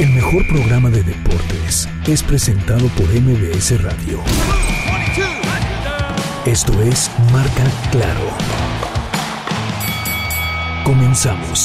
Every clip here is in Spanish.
El mejor programa de deportes es presentado por MBS Radio. Esto es Marca Claro. Comenzamos.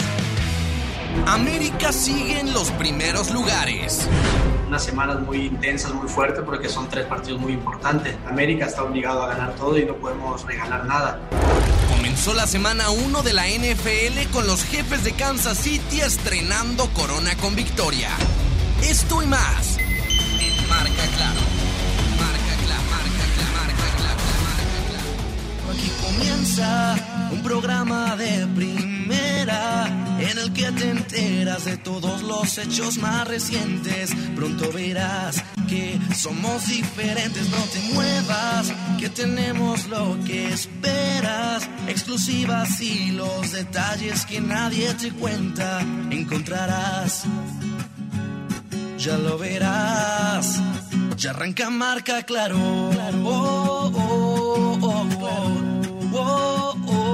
América sigue en los primeros lugares. Unas semanas muy intensas, muy fuertes, porque son 3 partidos muy importantes. América está obligado a ganar todo y no podemos regalar nada. Comenzó la semana 1 de la NFL con los Jefes de Kansas City estrenando corona con victoria. Esto y más en Marca Claro. Marca Claro, Marca Claro, Marca Claro, Marca Claro. Aquí comienza un programa de primera en el que te enteras de todos los hechos más recientes. Pronto verás que somos diferentes, no te muevas, que tenemos lo que esperas. Exclusivas y los detalles que nadie te cuenta encontrarás. Ya lo verás, ya arranca Marca Claro. Oh, oh, oh, oh, oh, oh,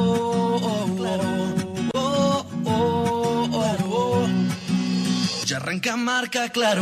oh, oh, oh. Ya arranca Marca Claro.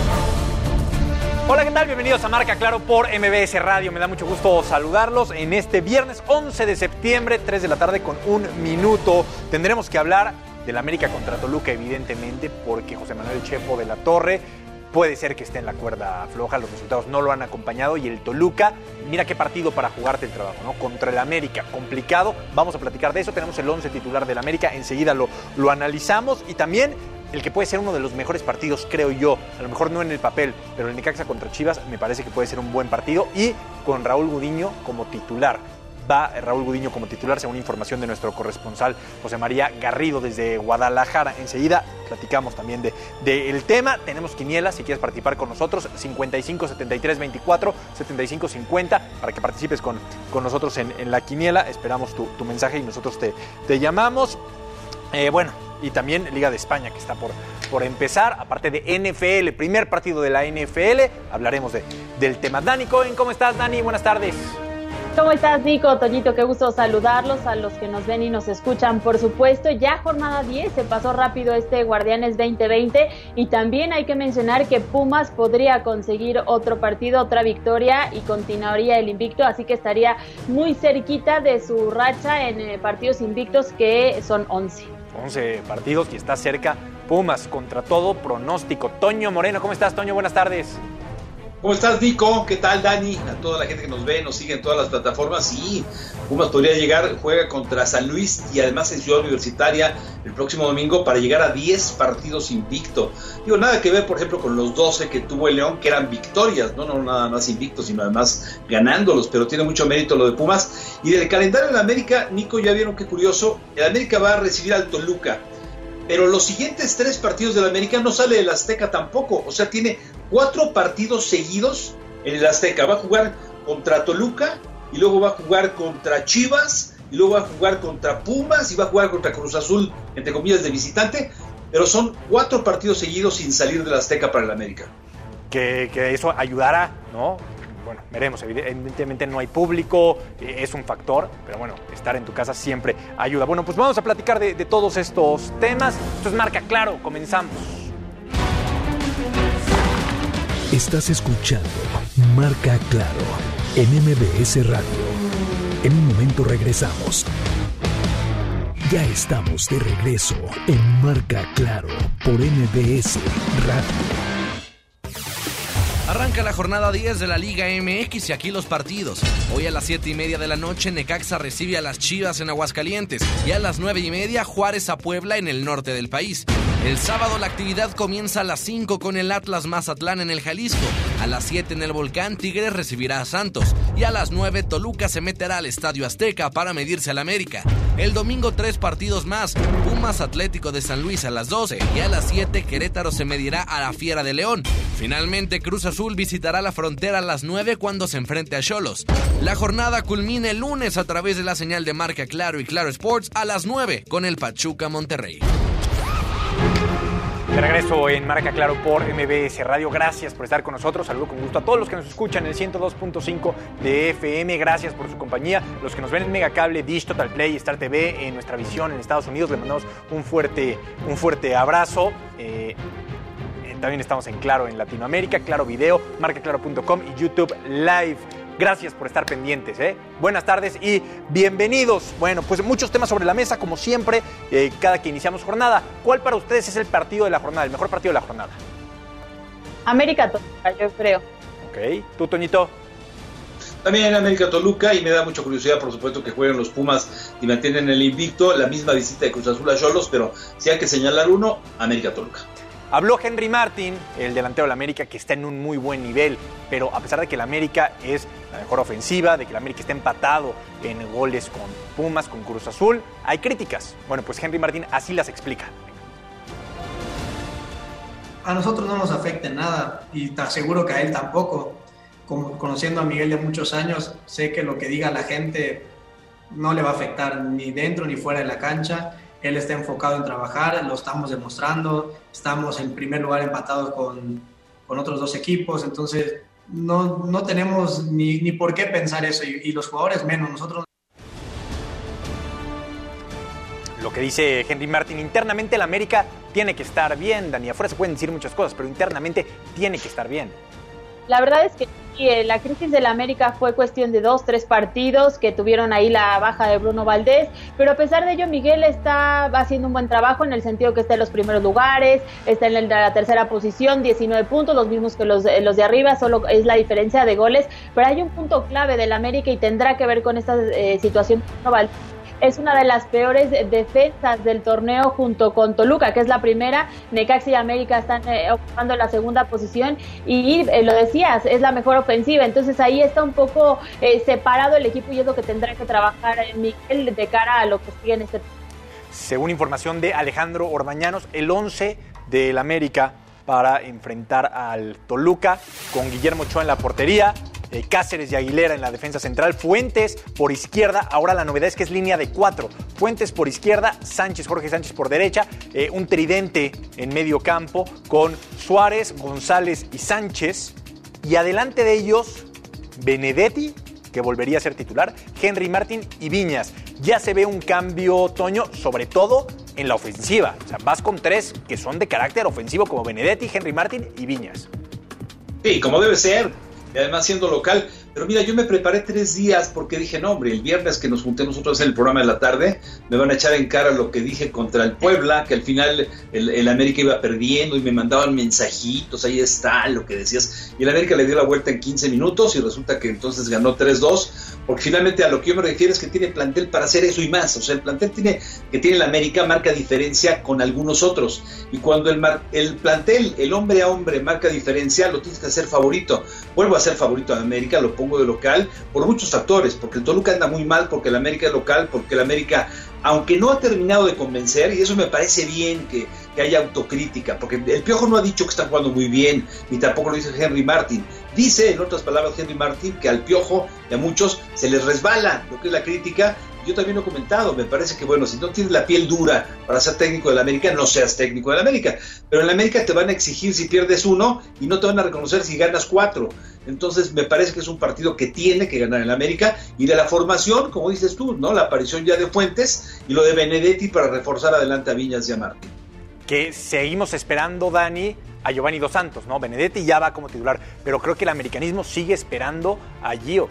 Hola, ¿qué tal? Bienvenidos a Marca Claro por MBS Radio. Me da mucho gusto saludarlos en este viernes 11 de septiembre, 3 de la tarde con 1 minuto. Tendremos que hablar del América contra Toluca, evidentemente, porque José Manuel Chepo de la Torre puede ser que esté en la cuerda floja, los resultados no lo han acompañado y el Toluca, mira qué partido para jugarte el trabajo, ¿no? Contra el América, complicado, vamos a platicar de eso, tenemos el 11 titular del América, enseguida lo analizamos y también el que puede ser uno de los mejores partidos, creo yo, a lo mejor no en el papel, pero el Necaxa contra Chivas me parece que puede ser un buen partido y con Raúl Gudiño como titular. Va Raúl Gudiño como titular, según información de nuestro corresponsal José María Garrido desde Guadalajara. Enseguida platicamos también del tema. Tenemos quiniela, si quieres participar con nosotros, 55 73 24 75 50, para que participes con nosotros en la quiniela. Esperamos tu mensaje y nosotros te llamamos. Bueno, y también Liga de España, que está por empezar, aparte de NFL, primer partido de la NFL, hablaremos del tema. Dani Cohen, ¿cómo estás, Dani? Buenas tardes. ¿Cómo estás, Nico? Toñito, qué gusto saludarlos, a los que nos ven y nos escuchan, por supuesto. Ya jornada 10, se pasó rápido este Guardianes 2020 y también hay que mencionar que Pumas podría conseguir otro partido, otra victoria y continuaría el invicto, así que estaría muy cerquita de su racha en partidos invictos, que son 11. 11 partidos y está cerca Pumas contra todo pronóstico. Toño Moreno, ¿cómo estás, Toño? Buenas tardes. ¿Cómo estás, Nico? ¿Qué tal, Dani? A toda la gente que nos ve, nos sigue en todas las plataformas. Sí, Pumas podría llegar, juega contra San Luis y además en Ciudad Universitaria el próximo domingo para llegar a 10 partidos invicto. Digo, nada que ver, por ejemplo, con los 12 que tuvo el León, que eran victorias, no nada más invictos, sino además ganándolos, pero tiene mucho mérito lo de Pumas. Y del calendario de la América, Nico, ya vieron qué curioso, el América va a recibir al Toluca, pero los siguientes 3 partidos del América no sale del Azteca tampoco, o sea, tiene 4 partidos seguidos en el Azteca. Va a jugar contra Toluca y luego va a jugar contra Chivas y luego va a jugar contra Pumas y va a jugar contra Cruz Azul, entre comillas, de visitante, pero son 4 partidos seguidos sin salir del Azteca para el América. Que eso ayudará, ¿no? Bueno, veremos, evidentemente no hay público, es un factor, pero bueno, estar en tu casa siempre ayuda. Bueno, pues vamos a platicar de todos estos temas. Esto es Marca Claro, comenzamos. Estás escuchando Marca Claro en MBS Radio. En un momento regresamos. Ya estamos de regreso en Marca Claro por MBS Radio. Arranca la jornada 10 de la Liga MX y aquí los partidos. Hoy a las 7:30 de la noche Necaxa recibe a las Chivas en Aguascalientes y a las 9:30 Juárez a Puebla en el norte del país. El sábado la actividad comienza a las 5 con el Atlas Mazatlán en el Jalisco. A las 7 en el Volcán Tigres recibirá a Santos y a las 9 Toluca se meterá al Estadio Azteca para medirse al América. El domingo 3 partidos más, Pumas Atlético de San Luis a las 12 y a las 7 Querétaro se medirá a la Fiera de León. Finalmente Cruz Azul visitará la Frontera a las 9 cuando se enfrente a Xolos. La jornada culmina el lunes a través de la señal de Marca Claro y Claro Sports a las 9 con el Pachuca Monterrey. De regreso en Marca Claro por MBS Radio. Gracias por estar con nosotros. Saludo con gusto a todos los que nos escuchan en el 102.5 de FM. Gracias por su compañía. Los que nos ven en Megacable, Dish, Total Play, Star TV, en nuestra visión en Estados Unidos, les mandamos un fuerte abrazo. También estamos en Claro en Latinoamérica, Claro Video, marcaclaro.com y YouTube Live. Gracias por estar pendientes, ¿eh? Buenas tardes y bienvenidos. Bueno, pues muchos temas sobre la mesa, como siempre, cada que iniciamos jornada. ¿Cuál para ustedes es el partido de la jornada, el mejor partido de la jornada? América Toluca, yo creo. Ok, ¿tú, Toñito? También América Toluca, y me da mucha curiosidad, por supuesto, que jueguen los Pumas y mantienen el invicto. La misma visita de Cruz Azul a Xolos, pero si hay que señalar uno, América Toluca. Habló Henry Martin, el delantero de la América, que está en un muy buen nivel, pero a pesar de que la América es la mejor ofensiva, de que la América está empatado en goles con Pumas, con Cruz Azul, hay críticas. Bueno, pues Henry Martin así las explica. A nosotros no nos afecta en nada y te aseguro que a él tampoco. Conociendo a Miguel de muchos años, sé que lo que diga la gente no le va a afectar ni dentro ni fuera de la cancha. Él está enfocado en trabajar, lo estamos demostrando, estamos en primer lugar empatados con otros dos equipos, entonces no tenemos ni por qué pensar eso, y los jugadores menos, nosotros. Lo que dice Henry Martin, internamente el América tiene que estar bien, Dani, afuera se pueden decir muchas cosas, pero internamente tiene que estar bien. La verdad es que la crisis del América fue cuestión de 2-3 partidos que tuvieron ahí la baja de Bruno Valdés, pero a pesar de ello Miguel está haciendo un buen trabajo en el sentido que está en los primeros lugares, está en la tercera posición, 19 puntos, los mismos que los de arriba, solo es la diferencia de goles, pero hay un punto clave del América y tendrá que ver con esta situación de Bruno Valdés. Es una de las peores defensas del torneo junto con Toluca, que es la primera. Necaxa y América están ocupando la segunda posición y lo decías, es la mejor ofensiva. Entonces ahí está un poco separado el equipo y es lo que tendrá que trabajar Miguel de cara a lo que sigue en este torneo. Según información de Alejandro Orbañanos, el 11 del América para enfrentar al Toluca, con Guillermo Ochoa en la portería, Cáceres y Aguilera en la defensa central, Fuentes por izquierda, ahora la novedad es que es línea de 4, Fuentes por izquierda, Jorge Sánchez por derecha, un tridente en medio campo con Suárez, González y Sánchez, y adelante de ellos Benedetti, que volvería a ser titular, Henry Martin y Viñas. Ya se ve un cambio, Toño, sobre todo en la ofensiva. O sea, vas con 3 que son de carácter ofensivo como Benedetti, Henry Martin y Viñas. Sí, como debe ser. Y además siendo local. Pero mira, yo me preparé 3 días porque dije, no hombre, el viernes que nos junté nosotros en el programa de la tarde, me van a echar en cara lo que dije contra el Puebla, que al final el América iba perdiendo y me mandaban mensajitos, ahí está lo que decías. Y el América le dio la vuelta en 15 minutos y resulta que entonces ganó 3-2, porque finalmente a lo que yo me refiero es que tiene plantel para hacer eso y más. O sea, el plantel que tiene el América marca diferencia con algunos otros. Y cuando el plantel, el hombre a hombre, marca diferencia, lo tienes que hacer favorito. Vuelvo a ser favorito de América, lo pongo de local por muchos factores, porque el Toluca anda muy mal, porque el América es local, porque el América, aunque no ha terminado de convencer, y eso me parece bien que haya autocrítica, porque el Piojo no ha dicho que está jugando muy bien, ni tampoco lo dice Henry Martin. Dice, en otras palabras, Henry Martin, que al Piojo y a muchos se les resbala lo que es la crítica. Yo también lo he comentado, me parece que bueno, si no tienes la piel dura para ser técnico del América, no seas técnico del América, pero en la América te van a exigir si pierdes 1 y no te van a reconocer si ganas 4, entonces me parece que es un partido que tiene que ganar el América, y de la formación, como dices tú, ¿no? La aparición ya de Fuentes y lo de Benedetti para reforzar adelante a Viñas y a Martín. Que seguimos esperando, Dani, a Giovanni Dos Santos, ¿no? Benedetti ya va como titular, pero creo que el americanismo sigue esperando a Gio.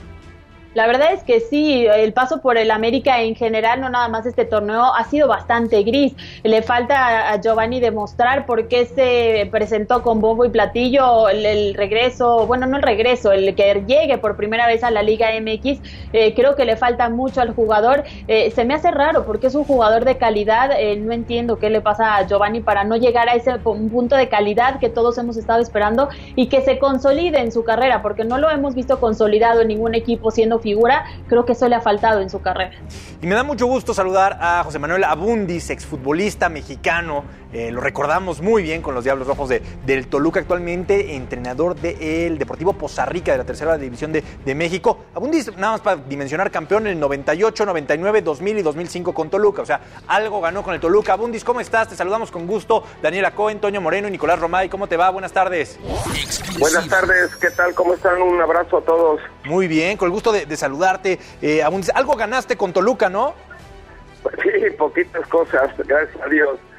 La verdad es que sí, el paso por el América en general, no nada más este torneo, ha sido bastante gris. Le falta a Giovanni demostrar por qué se presentó con bombo y platillo el regreso, bueno, no el regreso, el que llegue por primera vez a la Liga MX. Creo que le falta mucho al jugador. Se me hace raro porque es un jugador de calidad. No entiendo qué le pasa a Giovanni para no llegar a ese punto de calidad que todos hemos estado esperando y que se consolide en su carrera, porque no lo hemos visto consolidado en ningún equipo siendo figura. Creo que eso le ha faltado en su carrera. Y me da mucho gusto saludar a José Manuel Abundis, exfutbolista mexicano. Lo recordamos muy bien con los Diablos Rojos del Toluca, actualmente entrenador del Deportivo Poza Rica de la tercera división de México. Abundis, nada más para dimensionar, campeón en el 98, 99, 2000 y 2005 con Toluca. O sea, algo ganó con el Toluca. Abundis, ¿cómo estás? Te saludamos con gusto. Daniela Cohen, Toño Moreno y Nicolás Romay. ¿Cómo te va? Buenas tardes. Buenas tardes, ¿qué tal? ¿Cómo están? Un abrazo a todos. Muy bien, con el gusto de saludarte. Abundis, algo ganaste con Toluca, ¿no? Sí, poquitas cosas, gracias a Dios.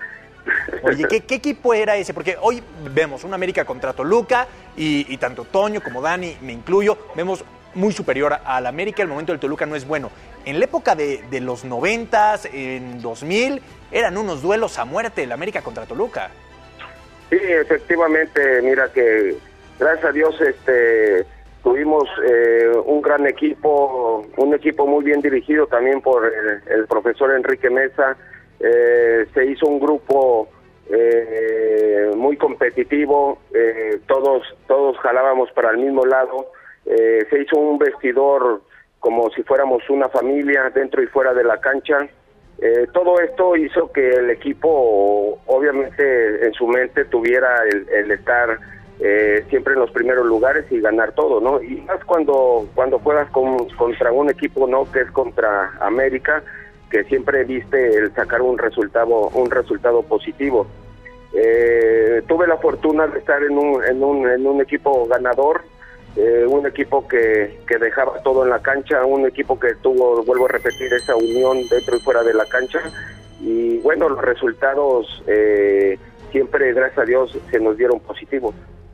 Oye, ¿qué equipo era ese? Porque hoy vemos un América contra Toluca y tanto Toño como Dani, me incluyo, vemos muy superior al América. El momento del Toluca no es bueno. En la época de los 90s, en 2000, eran unos duelos a muerte el América contra Toluca. Sí, efectivamente, mira que gracias a Dios tuvimos un gran equipo, un equipo muy bien dirigido también por el profesor Enrique Mesa. Se hizo un grupo muy competitivo, todos jalábamos para el mismo lado. Se hizo un vestidor como si fuéramos una familia dentro y fuera de la cancha. Todo esto hizo que el equipo obviamente en su mente tuviera el estar siempre en los primeros lugares y ganar todo, ¿no? Y más cuando juegas contra un equipo, ¿no?, que es contra América, que siempre viste el sacar un resultado positivo. Tuve la fortuna de estar en un equipo ganador, un equipo que dejaba todo en la cancha, un equipo que tuvo, vuelvo a repetir, esa unión dentro y fuera de la cancha, y bueno, los resultados siempre, gracias a Dios, se nos dieron positivos.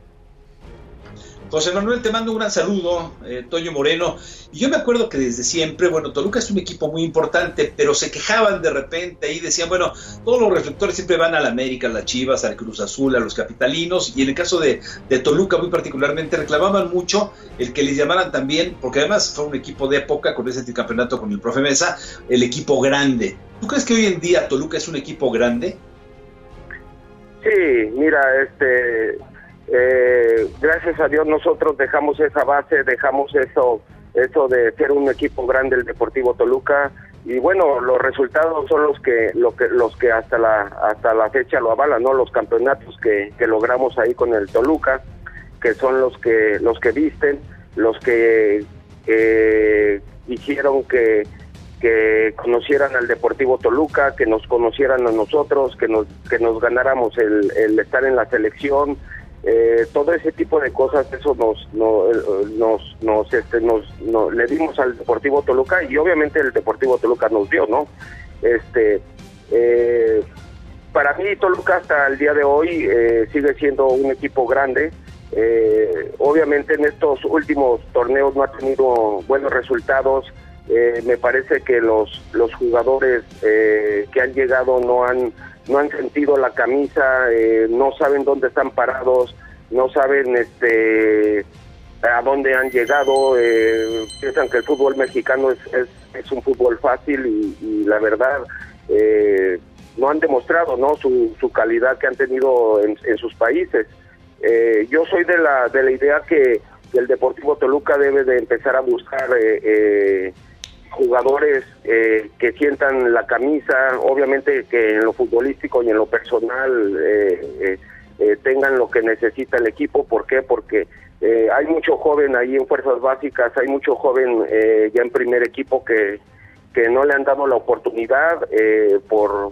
José Manuel, te mando un gran saludo, Toño Moreno. Y yo me acuerdo que desde siempre, bueno, Toluca es un equipo muy importante, pero se quejaban de repente y decían, bueno, todos los reflectores siempre van a la América, a las Chivas, al Cruz Azul, a los capitalinos, y en el caso de Toluca muy particularmente reclamaban mucho el que les llamaran también, porque además fue un equipo de época con ese campeonato con el profe Mesa, el equipo grande. ¿Tú crees que hoy en día Toluca es un equipo grande? Sí, mira, gracias a Dios nosotros dejamos esa base, dejamos eso de ser un equipo grande, el Deportivo Toluca, y bueno, los resultados son los que hasta la fecha lo avalan, ¿no? Los campeonatos que logramos ahí con el Toluca, que son los que visten, los que hicieron que conocieran al Deportivo Toluca, que nos conocieran a nosotros, que nos ganáramos el estar en la selección. Todo ese tipo de cosas, eso le dimos al Deportivo Toluca, y obviamente el Deportivo Toluca nos dio, ¿no? Para mí Toluca hasta el día de hoy sigue siendo un equipo grande. Obviamente en estos últimos torneos no ha tenido buenos resultados. Me parece que los jugadores que han llegado no han sentido la camisa, no saben dónde están parados, no saben a dónde han llegado, piensan que el fútbol mexicano es un fútbol fácil, y la verdad no han demostrado, ¿no?, su calidad que han tenido en sus países. Yo soy de la idea que el Deportivo Toluca debe de empezar a buscar jugadores que sientan la camisa, obviamente que en lo futbolístico y en lo personal tengan lo que necesita el equipo. ¿Por qué? Porque hay mucho joven ahí en fuerzas básicas, hay mucho joven ya en primer equipo que no le han dado la oportunidad por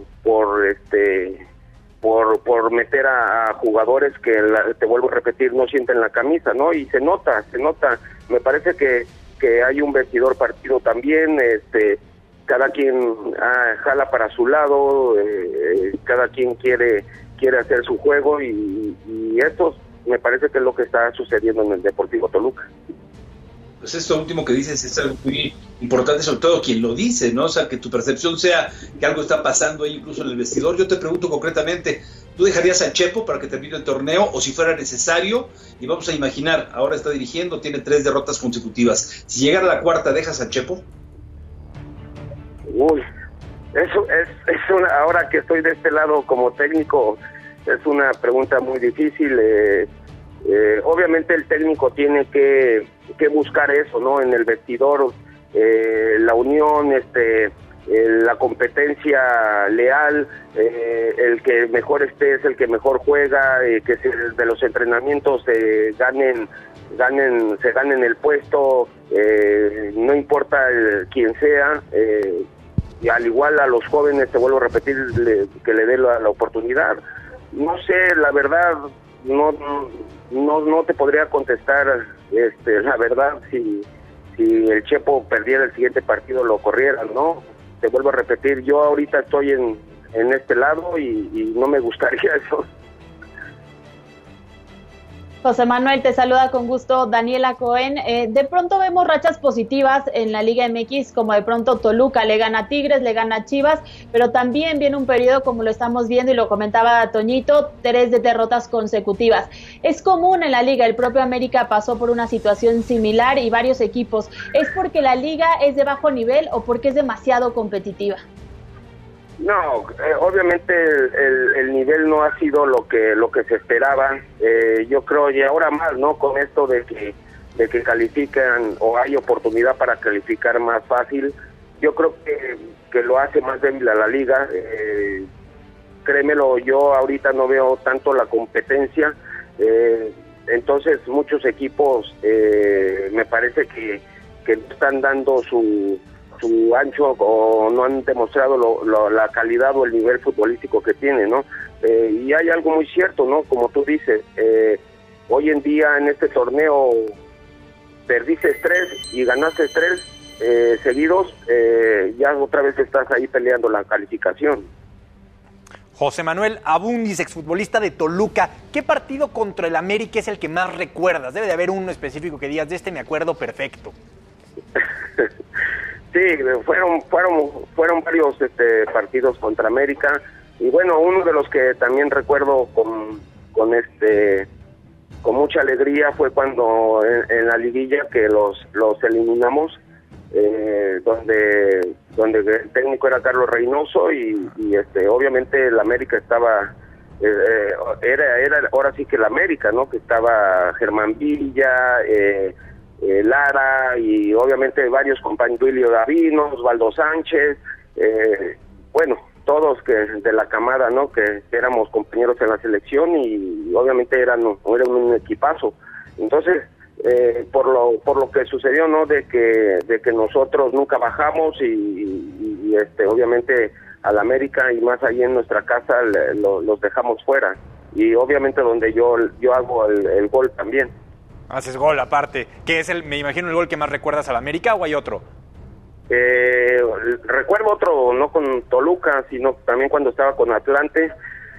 meter a jugadores que, te vuelvo a repetir, no sienten la camisa, ¿no? Y se nota. Me parece que hay un vestidor partido también, cada quien jala para su lado, cada quien quiere hacer su juego, y esto me parece que es lo que está sucediendo en el Deportivo Toluca. Pues esto último que dices es algo muy importante, sobre todo quien lo dice, ¿no? O sea, que tu percepción sea que algo está pasando ahí incluso en el vestidor. Yo te pregunto concretamente, ¿tú dejarías a Chepo para que termine el torneo, o si fuera necesario? Y vamos a imaginar, ahora está dirigiendo, tiene 3 derrotas consecutivas. Si llegara a la cuarta, ¿dejas a Chepo? Uy, eso es ahora que estoy de este lado como técnico, es una pregunta muy difícil. Obviamente el técnico tiene que buscar eso, ¿no? En el vestidor, la unión, la competencia leal, el que mejor esté es el que mejor juega, que de los entrenamientos se ganen el puesto, no importa quién sea, y al igual a los jóvenes, te vuelvo a repetir, que le dé la oportunidad. No sé, la verdad, no te podría contestar, la verdad, si el Chepo perdiera el siguiente partido, lo corrieran, ¿no? Te vuelvo a repetir, yo ahorita estoy en este lado y no me gustaría eso. José Manuel, te saluda con gusto Daniela Cohen. De pronto vemos rachas positivas en la Liga MX, como de pronto Toluca le gana a Tigres, le gana a Chivas, pero también viene un periodo, como lo estamos viendo y lo comentaba Toñito, 3 de derrotas consecutivas. Es común en la Liga, el propio América pasó por una situación similar y varios equipos. ¿Es porque la Liga es de bajo nivel o porque es demasiado competitiva? No, obviamente el nivel no ha sido lo que se esperaba. Yo creo, y ahora más, ¿no? Con esto de que califican o hay oportunidad para calificar más fácil, yo creo que lo hace más débil a la liga. Créemelo, yo ahorita no veo tanto la competencia. Entonces muchos equipos me parece que no están dando su ancho o no han demostrado la calidad o el nivel futbolístico que tienen, ¿no? Y hay algo muy cierto, ¿no? Como tú dices, hoy en día en este torneo perdiste 3 y ganaste 3 seguidos, ya otra vez estás ahí peleando la calificación. José Manuel Abundis, exfutbolista de Toluca, ¿qué partido contra el América es el que más recuerdas? Debe de haber uno específico que digas, de este me acuerdo perfecto. Sí, fueron varios partidos contra América y bueno, uno de los que también recuerdo con mucha alegría fue cuando en la liguilla que los eliminamos, donde el técnico era Carlos Reynoso y obviamente el América estaba era ahora sí que el América, ¿no? Que estaba Germán Villa, Lara y obviamente varios compañeros, Duilio Davino, Osvaldo Sánchez, bueno, todos que de la camada, ¿no? Que éramos compañeros en la selección y obviamente era un equipazo. Entonces, por lo que sucedió, ¿no? De que nosotros nunca bajamos y obviamente al América y más ahí en nuestra casa los dejamos fuera y obviamente donde yo hago el gol también. Haces gol aparte. ¿Qué es me imagino, el gol que más recuerdas al América o hay otro? Recuerdo otro, no con Toluca, sino también cuando estaba con Atlante,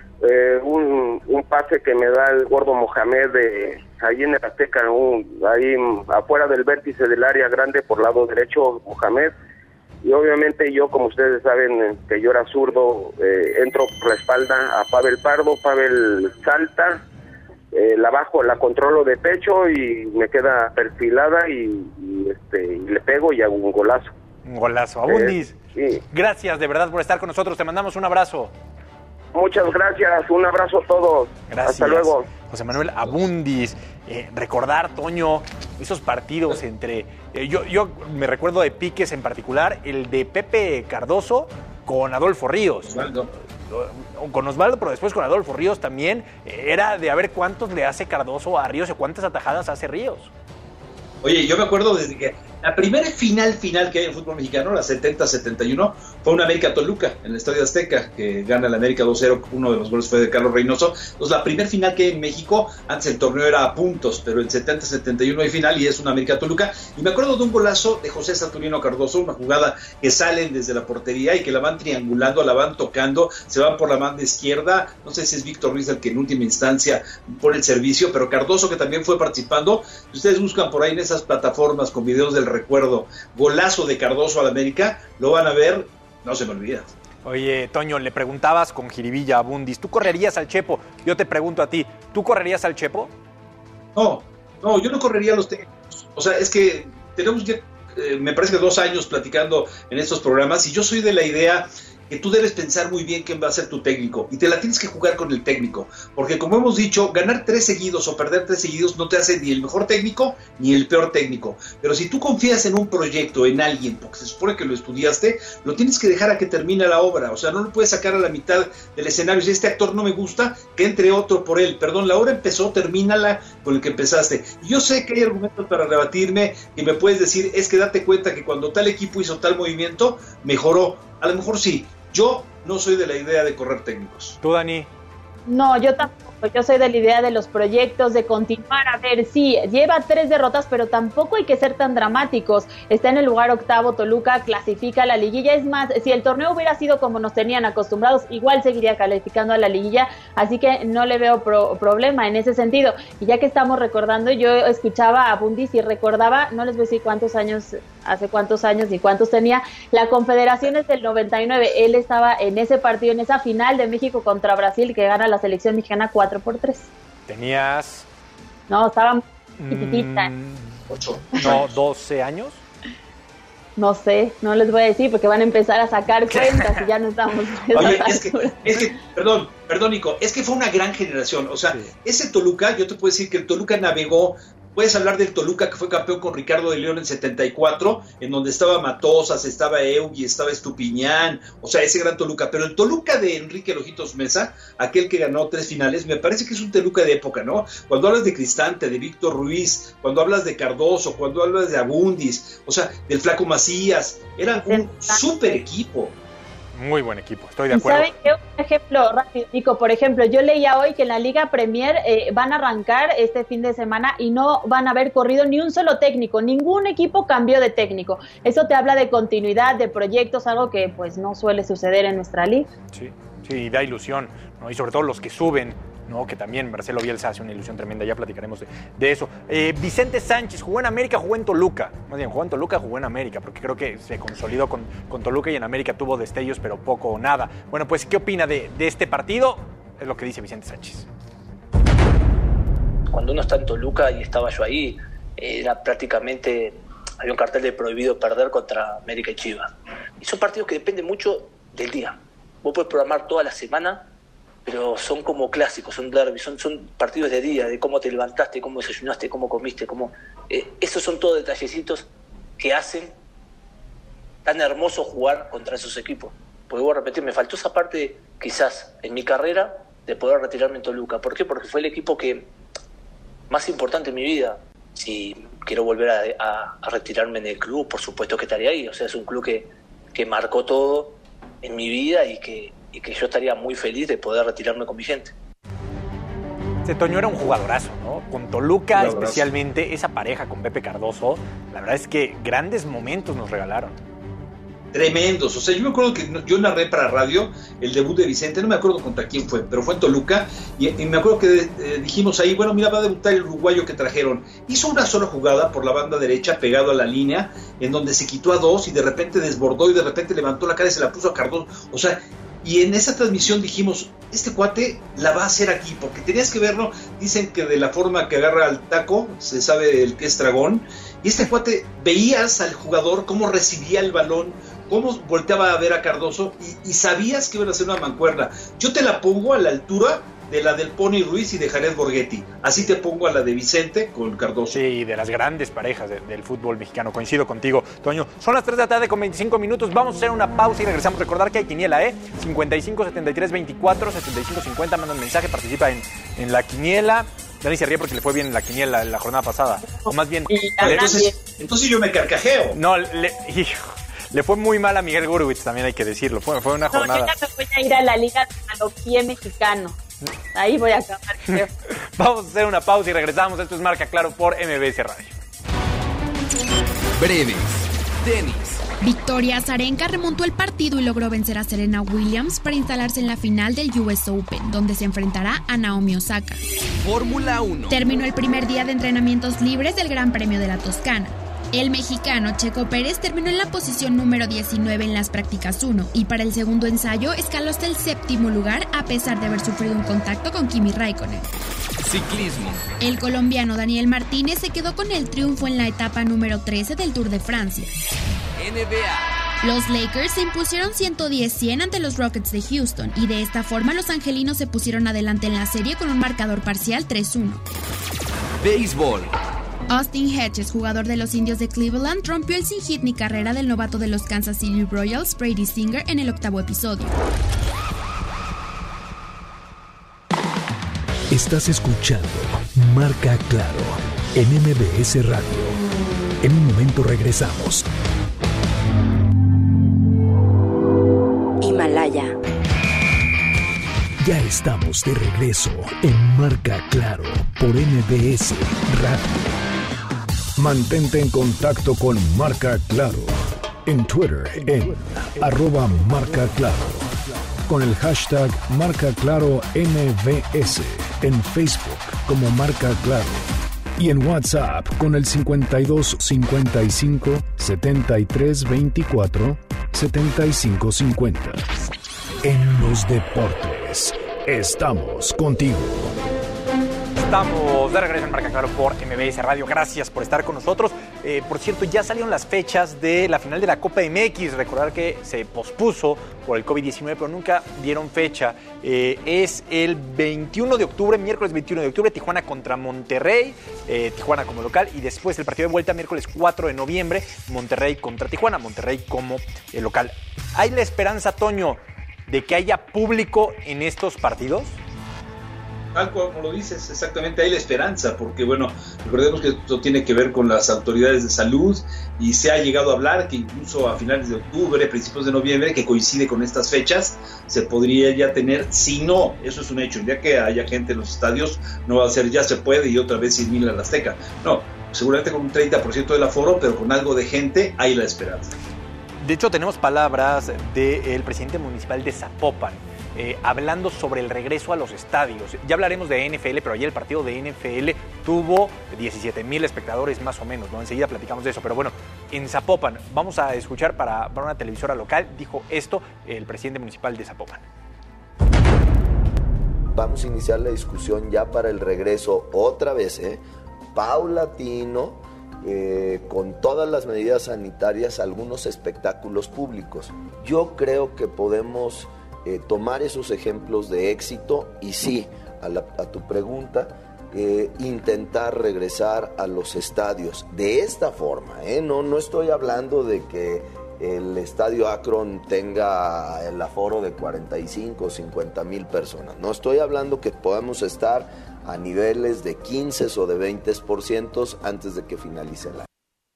un pase que me da el gordo Mohamed ahí en el Azteca, ahí afuera del vértice del área grande por lado derecho, Mohamed, y obviamente yo, como ustedes saben, que yo era zurdo, entro por la espalda a Pavel Pardo, Pavel salta, la bajo, la controlo de pecho y me queda perfilada y le pego y hago un golazo. Un golazo. Abundis, sí. Gracias de verdad por estar con nosotros, te mandamos un abrazo. Muchas gracias, un abrazo a todos. Gracias. Hasta luego. José Manuel Abundis, recordar, Toño, esos partidos entre... yo me recuerdo de piques en particular, el de Pepe Cardoso con Adolfo Ríos. Osvaldo. Con Osvaldo, pero después con Adolfo Ríos también, era de a ver cuántos le hace Cardoso a Ríos y cuántas atajadas hace Ríos. Oye, yo me acuerdo desde que la primera final que hay en fútbol mexicano, la 70-71, fue una América-Toluca en el Estadio Azteca, que gana el América 2-0, uno de los goles fue de Carlos Reynoso. Entonces la primera final que hay en México, antes el torneo era a puntos, pero en 70-71 hay final y es una América-Toluca. Y me acuerdo de un golazo de José Saturnino Cardoso, una jugada que salen desde la portería y que la van triangulando, la van tocando, se van por la banda izquierda, no sé si es Víctor Ruiz el que en última instancia pone el servicio, pero Cardoso que también fue participando. Si ustedes buscan por ahí en esas plataformas con videos del recuerdo, golazo de Cardoso al América, lo van a ver, no se me olvida. Oye, Toño, le preguntabas con jiribilla a Abundis, ¿tú correrías al Chepo? Yo te pregunto a ti, ¿tú correrías al Chepo? No, yo no correría a los técnicos. O sea, es que tenemos ya, me parece que 2 años platicando en estos programas y yo soy de la idea que tú debes pensar muy bien quién va a ser tu técnico y te la tienes que jugar con el técnico, porque como hemos dicho, ganar 3 seguidos o perder 3 seguidos no te hace ni el mejor técnico ni el peor técnico, pero si tú confías en un proyecto, en alguien, porque se supone que lo estudiaste, lo tienes que dejar a que termine la obra, o sea, no lo puedes sacar a la mitad del escenario, si este actor no me gusta, que entre otro por él, perdón, la obra empezó, termínala con el que empezaste, y yo sé que hay argumentos para rebatirme, y me puedes decir, es que date cuenta que cuando tal equipo hizo tal movimiento, mejoró, a lo mejor sí. Yo no soy de la idea de correr técnicos. ¿Tú, Dani? No, yo tampoco. Yo soy de la idea de los proyectos, de continuar. A ver, sí, lleva 3 derrotas, pero tampoco hay que ser tan dramáticos. Está en el lugar 8º, Toluca clasifica a la liguilla. Es más, si el torneo hubiera sido como nos tenían acostumbrados, igual seguiría calificando a la liguilla, así que no le veo problema en ese sentido. Y ya que estamos recordando, yo escuchaba a Bundis y recordaba, no les voy a decir hace cuántos años y cuántos tenía, la Confederación es del 99. Él estaba en ese partido, en esa final de México contra Brasil, que gana la selección mexicana 4-3. ¿Tenías? No, estaba chiquitita. 12 años. No sé, no les voy a decir porque van a empezar a sacar cuentas y ya no estamos. Oye, es que, perdón, Nico, es que fue una gran generación. O sea, ese Toluca, yo te puedo decir que el Toluca navegó. Puedes hablar del Toluca que fue campeón con Ricardo de León en 74, en donde estaba Matosas, estaba Eugui, estaba Estupiñán, o sea, ese gran Toluca. Pero el Toluca de Enrique Lojitos Mesa, aquel que ganó 3 finales, me parece que es un Toluca de época, ¿no? Cuando hablas de Cristante, de Víctor Ruiz, cuando hablas de Cardoso, cuando hablas de Abundis, o sea, del Flaco Macías, eran un súper equipo. Muy buen equipo, estoy de acuerdo. ¿Saben qué? Un ejemplo rápido, Nico. Por ejemplo, yo leía hoy que en la Liga Premier van a arrancar este fin de semana y no van a haber corrido ni un solo técnico. Ningún equipo cambió de técnico. Eso te habla de continuidad, de proyectos, algo que pues no suele suceder en nuestra liga. Sí, da ilusión, ¿no? Y sobre todo los que suben, ¿no? Que también Marcelo Bielsa hace una ilusión tremenda, ya platicaremos de eso. Vicente Sánchez jugó en América, jugó en Toluca. Más bien, jugó en Toluca, jugó en América, porque creo que se consolidó con Toluca y en América tuvo destellos, pero poco o nada. Bueno, pues, ¿qué opina de este partido? Es lo que dice Vicente Sánchez. Cuando uno está en Toluca, y estaba yo ahí, era prácticamente, había un cartel de prohibido perder contra América y Chivas. Y son partidos que dependen mucho del día. Vos podés programar toda la semana, pero son como clásicos, son derbis, son partidos de día, de cómo te levantaste, cómo desayunaste, cómo comiste, esos son todos detallecitos que hacen tan hermoso jugar contra esos equipos. Porque voy a repetir, me faltó esa parte quizás en mi carrera de poder retirarme en Toluca. ¿Por qué? Porque fue el equipo que más importante en mi vida. Si quiero volver a retirarme en el club, por supuesto que estaría ahí. O sea, es un club que marcó todo en mi vida y que yo estaría muy feliz de poder retirarme con mi gente. Toño era un jugadorazo, ¿no? Con Toluca especialmente, esa pareja con Pepe Cardoso, la verdad es que grandes momentos nos regalaron. Tremendos, o sea, yo me acuerdo que yo narré para radio el debut de Vicente, no me acuerdo contra quién fue, pero fue en Toluca, y me acuerdo que dijimos ahí, bueno, mira, va a debutar el uruguayo que trajeron. Hizo una sola jugada por la banda derecha, pegado a la línea, en donde se quitó a 2 y de repente desbordó y de repente levantó la cara y se la puso a Cardoso, o sea, y en esa transmisión dijimos, este cuate la va a hacer aquí, porque tenías que verlo, dicen que de la forma que agarra al taco, se sabe el que es dragón, y este cuate, veías al jugador cómo recibía el balón, cómo volteaba a ver a Cardoso, y sabías que iban a hacer una mancuerna. Yo te la pongo a la altura de la del Pony Ruiz y de Jared Borghetti, así te pongo a la de Vicente con Cardoso. Sí, de las grandes parejas del fútbol mexicano, coincido contigo, Toño. Son las 3 de la tarde con 25 minutos, vamos a hacer una pausa y regresamos. Recordar que hay quiniela, 55 73 24 75 50, manda un mensaje, participa en la quiniela. Dani se ríe porque le fue bien en la quiniela la jornada pasada, o más bien... Entonces yo me carcajeo. No, le fue muy mal a Miguel Gurwitz, también hay que decirlo, fue una jornada... Yo ya me voy a ir a la Liga de Balompié Mexicano. Ahí voy a acabar, creo. Vamos a hacer una pausa y regresamos. Esto es Marca Claro por MBS Radio. Breves. Tenis. Victoria Azarenka remontó el partido y logró vencer a Serena Williams para instalarse en la final del US Open, donde se enfrentará a Naomi Osaka. Fórmula 1. Terminó el primer día de entrenamientos libres del Gran Premio de la Toscana. El mexicano Checo Pérez terminó en la posición número 19 en las prácticas 1 y para el segundo ensayo escaló hasta el 7º lugar a pesar de haber sufrido un contacto con Kimi Räikkönen. Ciclismo. El colombiano Daniel Martínez se quedó con el triunfo en la etapa número 13 del Tour de Francia. NBA. Los Lakers se impusieron 110-100 ante los Rockets de Houston y de esta forma los angelinos se pusieron adelante en la serie con un marcador parcial 3-1. Béisbol. Austin Hedges, jugador de los Indios de Cleveland, rompió el sin hit ni carrera del novato de los Kansas City Royals, Brady Singer, en el 8º episodio. Estás escuchando Marca Claro en MBS Radio. En un momento regresamos. Himalaya. Ya estamos de regreso en Marca Claro por MBS Radio. Mantente en contacto con Marca Claro en Twitter en @marcaclaro, con el hashtag #MarcaClaroMBS, en Facebook como Marca Claro y en WhatsApp con el 52 55 73 24 75 50. En los deportes, estamos contigo. Estamos de regreso en Marca Claro por MBS Radio. Gracias por estar con nosotros. Por cierto, ya salieron las fechas de la final de la Copa MX. Recordar que se pospuso por el COVID-19, pero nunca dieron fecha. Es el 21 de octubre, miércoles 21 de octubre, Tijuana contra Monterrey. Tijuana como local. Y después el partido de vuelta, miércoles 4 de noviembre, Monterrey contra Tijuana. Monterrey como local. ¿Hay la esperanza, Toño, de que haya público en estos partidos? Tal como lo dices, exactamente, hay la esperanza, porque bueno, recordemos que esto tiene que ver con las autoridades de salud y se ha llegado a hablar que incluso a finales de octubre, principios de noviembre, que coincide con estas fechas, se podría ya tener, si no, eso es un hecho, ya que haya gente en los estadios, no va a ser ya se puede y otra vez 100,000 a la Azteca, no, seguramente con un 30% del aforo, pero con algo de gente hay la esperanza. De hecho, tenemos palabras del presidente municipal de Zapopan, hablando sobre el regreso a los estadios. Ya hablaremos de NFL, pero ayer el partido de NFL tuvo 17,000 espectadores más o menos, ¿no? Enseguida platicamos de eso, pero bueno, en Zapopan, vamos a escuchar para una televisora local, dijo esto el presidente municipal de Zapopan. Vamos a iniciar la discusión ya para el regreso otra vez, paulatino, con todas las medidas sanitarias, algunos espectáculos públicos. Yo creo que podemos tomar esos ejemplos de éxito y sí, a tu pregunta, intentar regresar a los estadios de esta forma, no estoy hablando de que el estadio Akron tenga el aforo de 45 o 50,000 personas, no estoy hablando que podamos estar a niveles de 15 o de 20% antes de que finalice el año.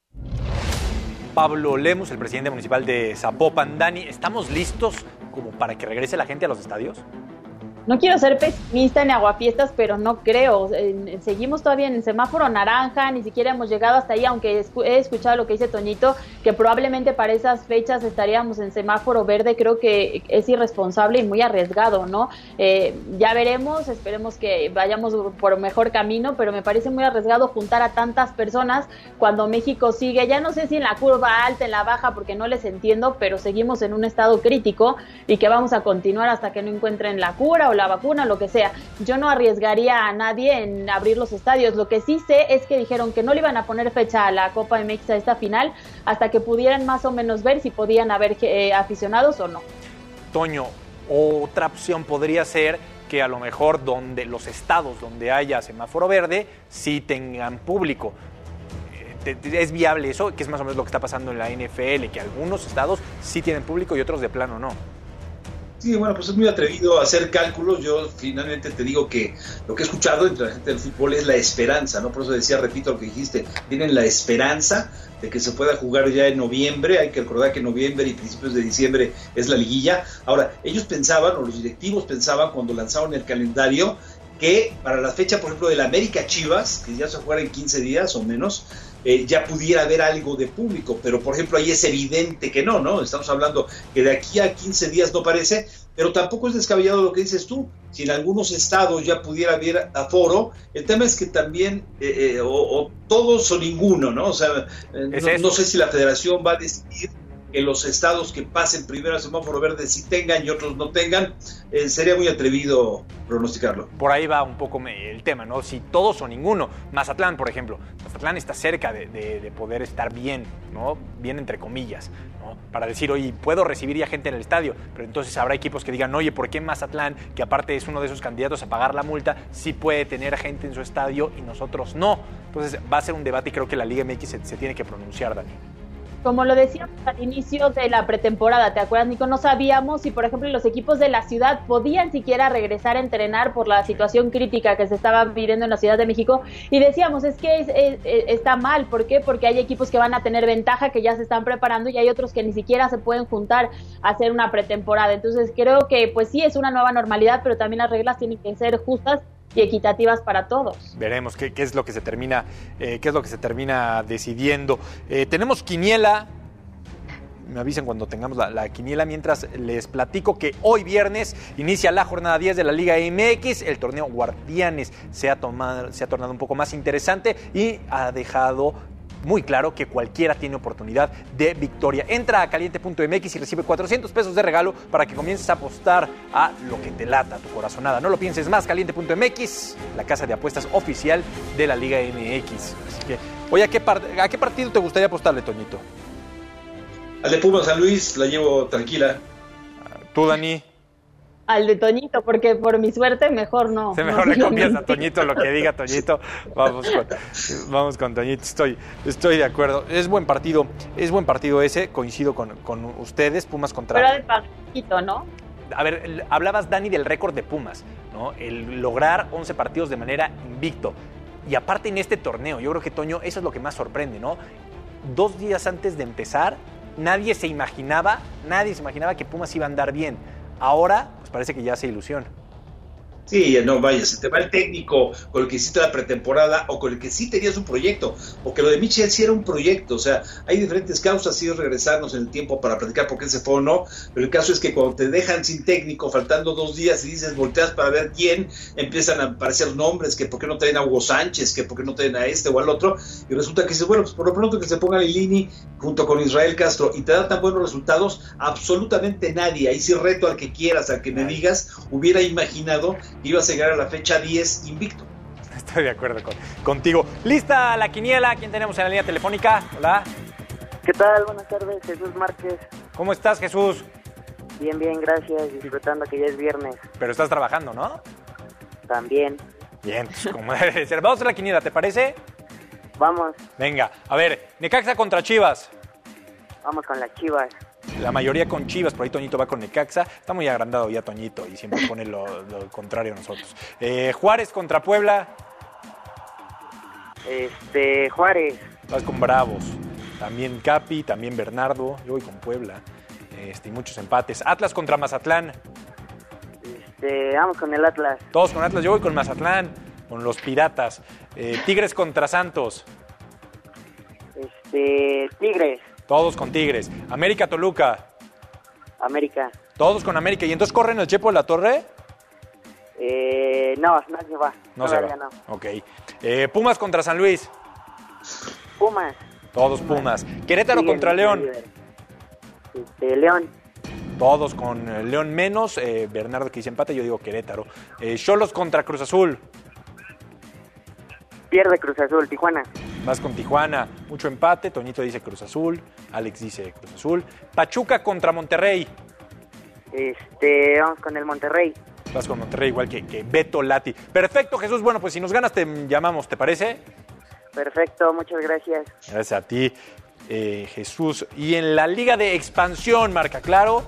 Pablo Lemus, el presidente municipal de Zapopan. Dani, ¿estamos listos como para que regrese la gente a los estadios? No quiero ser pesimista en aguafiestas, pero no creo. Seguimos todavía en el semáforo naranja, ni siquiera hemos llegado hasta ahí, aunque he escuchado lo que dice Toñito, que probablemente para esas fechas estaríamos en semáforo verde. Creo que es irresponsable y muy arriesgado, ¿no? Ya veremos, esperemos que vayamos por mejor camino, pero me parece muy arriesgado juntar a tantas personas cuando México sigue, ya no sé si en la curva alta, en la baja, porque no les entiendo, pero seguimos en un estado crítico y que vamos a continuar hasta que no encuentren la cura o la vacuna, lo que sea. Yo no arriesgaría a nadie en abrir los estadios. Lo que sí sé es que dijeron que no le iban a poner fecha a la Copa MX, a esta final, hasta que pudieran más o menos ver si podían haber aficionados o no. Toño, otra opción podría ser que a lo mejor donde los estados donde haya semáforo verde sí tengan público. ¿Es viable eso? Que es más o menos lo que está pasando en la NFL, que algunos estados sí tienen público y otros de plano no. Sí, bueno, pues es muy atrevido a hacer cálculos. Yo finalmente te digo que lo que he escuchado entre la gente del fútbol es la esperanza, ¿no? Por eso decía, repito lo que dijiste, tienen la esperanza de que se pueda jugar ya en noviembre. Hay que recordar que noviembre y principios de diciembre es la liguilla. Ahora, ellos pensaban, o los directivos pensaban cuando lanzaron el calendario, que para la fecha, por ejemplo, del América Chivas, que ya se juega en 15 días o menos, ya pudiera haber algo de público, pero por ejemplo ahí es evidente que no, estamos hablando que de aquí a 15 días no parece, pero tampoco es descabellado lo que dices tú, si en algunos estados ya pudiera haber aforo, el tema es que también o todos o ninguno, ¿no? O sea, no sé si la federación va a decidir que los estados que pasen primero al semáforo verde sí tengan y otros no tengan, sería muy atrevido pronosticarlo. Por ahí va un poco el tema, ¿no? Si todos o ninguno. Mazatlán, por ejemplo. Mazatlán está cerca de poder estar bien, ¿no? Bien entre comillas, ¿no? Para decir, oye, puedo recibir ya gente en el estadio, pero entonces habrá equipos que digan, oye, ¿por qué Mazatlán, que aparte es uno de esos candidatos a pagar la multa, sí puede tener gente en su estadio y nosotros no? Entonces va a ser un debate y creo que la Liga MX se tiene que pronunciar, Dani. Como lo decíamos al inicio de la pretemporada, ¿te acuerdas, Nico? No sabíamos si, por ejemplo, los equipos de la ciudad podían siquiera regresar a entrenar por la situación crítica que se estaba viviendo en la Ciudad de México. Y decíamos, es que está mal. ¿Por qué? Porque hay equipos que van a tener ventaja, que ya se están preparando, y hay otros que ni siquiera se pueden juntar a hacer una pretemporada. Entonces creo que, pues sí, es una nueva normalidad, pero también las reglas tienen que ser justas y equitativas para todos. Veremos qué es lo que se termina, decidiendo. Tenemos quiniela. Me avisen cuando tengamos la quiniela. Mientras les platico que hoy viernes inicia la jornada 10 de la Liga MX. El torneo Guardianes se ha tornado un poco más interesante y ha dejado muy claro que cualquiera tiene oportunidad de victoria. Entra a caliente.mx y recibe $400 de regalo para que comiences a apostar a lo que te lata, tu corazonada. No lo pienses más, caliente.mx, la casa de apuestas oficial de la Liga MX. Así que, oye, ¿a qué partido te gustaría apostarle, Toñito? Al de Pumas San Luis, la llevo tranquila. ¿Tú, Dani? Al de Toñito, porque por mi suerte mejor no. Mejor le copias a Toñito lo que diga Toñito. Vamos con Toñito, estoy de acuerdo. Es buen partido ese, coincido con ustedes, Pumas contra... Pero de Paquito, ¿no? A ver, hablabas, Dani, del récord de Pumas, ¿no? El lograr 11 partidos de manera invicto. Y aparte en este torneo, yo creo que, Toño, eso es lo que más sorprende, ¿no? 2 días antes de empezar, nadie se imaginaba que Pumas iba a andar bien. Ahora, pues parece que ya se ilusiona. Sí, no, vaya, se te va el técnico con el que hiciste la pretemporada o con el que sí tenías un proyecto, porque lo de Michel sí era un proyecto, o sea, hay diferentes causas, sí, regresarnos en el tiempo para platicar por qué se fue o no, pero el caso es que cuando te dejan sin técnico, faltando 2 días y dices, volteas para ver quién, empiezan a aparecer nombres, que por qué no traen a Hugo Sánchez, que por qué no traen a este o al otro, y resulta que dices, bueno, pues por lo pronto que se ponga Lilini junto con Israel Castro, y te da tan buenos resultados, absolutamente nadie, ahí sí reto al que quieras, al que me digas, hubiera imaginado ibas a llegar a la fecha 10 invicto. Estoy de acuerdo contigo. ¿Lista la quiniela? ¿Quién tenemos en la línea telefónica? Hola. ¿Qué tal? Buenas tardes, Jesús Márquez. ¿Cómo estás, Jesús? Bien, gracias. Disfrutando que ya es viernes. Pero estás trabajando, ¿no? También. Bien, pues como debe ser. Vamos a la quiniela, ¿te parece? Vamos. Venga, a ver, Necaxa contra Chivas. Vamos con las Chivas. La mayoría con Chivas, por ahí Toñito va con Necaxa. Está muy agrandado ya Toñito y siempre pone lo contrario a nosotros. Juárez contra Puebla. Juárez. Vas con Bravos. También Capi, también Bernardo. Yo voy con Puebla. Y muchos empates. Atlas contra Mazatlán. Vamos con el Atlas. Todos con Atlas. Yo voy con Mazatlán, con los Piratas. Tigres contra Santos. Tigres. Todos con Tigres. América, Toluca. América. Todos con América. ¿Y entonces corren el Chepo de la Torre? No se va. No se va. No. Ok. Pumas contra San Luis. Pumas. Todos Pumas. Querétaro contra León. León. Todos con León menos. Bernardo que dice empate, yo digo Querétaro. Xolos contra Cruz Azul. Pierde Cruz Azul, Tijuana. Vas con Tijuana, mucho empate. Toñito dice Cruz Azul, Alex dice Cruz Azul. Pachuca contra Monterrey. Vamos con el Monterrey. Vas con Monterrey, igual que Beto Lati. Perfecto, Jesús. Bueno, pues si nos ganas te llamamos, ¿te parece? Perfecto, muchas gracias. Gracias a ti, Jesús. Y en la Liga de Expansión, Marca Claro,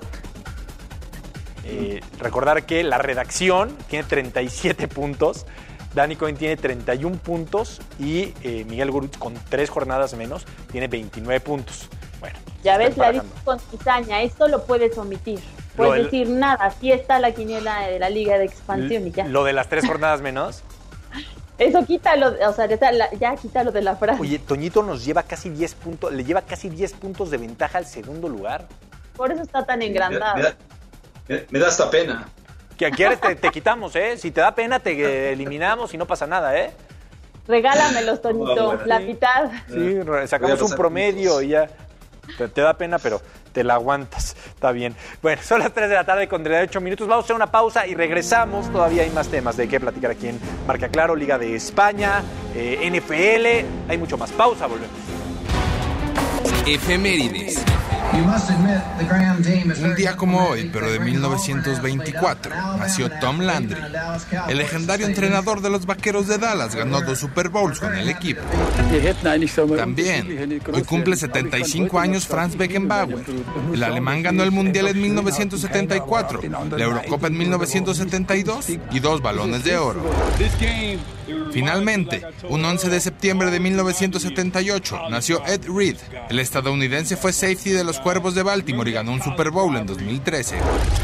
recordar que la redacción tiene 37 puntos. Dani Cohen tiene 31 puntos y Miguel Gurutz con 3 jornadas menos tiene 29 puntos. Bueno, ya ves, la dices con cizaña, esto lo puedes omitir. Puedes decir nada, aquí está la quiniela de la Liga de Expansión y ya. ¿Lo de las 3 jornadas menos? Eso quítalo, o sea, ya quítalo de la frase. Oye, Toñito nos lleva casi 10 puntos, le lleva casi 10 puntos de ventaja al segundo lugar. Por eso está tan engrandado. Me da hasta pena. Que quieres te quitamos, ¿eh? Si te da pena te eliminamos y no pasa nada, ¿eh? Regálamelos, Toñito, la mitad. Sí, sacamos un promedio y ya. Te da pena, pero te la aguantas. Está bien. Bueno, son las 3 de la tarde con 38 minutos. Vamos a hacer una pausa y regresamos. Todavía hay más temas de qué platicar aquí en Marca Claro, Liga de España, NFL. Hay mucho más. Pausa, volvemos. Efemérides. Un día como hoy, pero de 1924, nació Tom Landry. El legendario entrenador de los Vaqueros de Dallas ganó 2 Super Bowls con el equipo. También, hoy cumple 75 años Franz Beckenbauer. El alemán ganó el Mundial en 1974, la Eurocopa en 1972 y 2 Balones de Oro. Finalmente, un 11 de septiembre de 1978, nació Ed Reed. El estadounidense fue safety de los Cuervos de Baltimore y ganó un Super Bowl en 2013.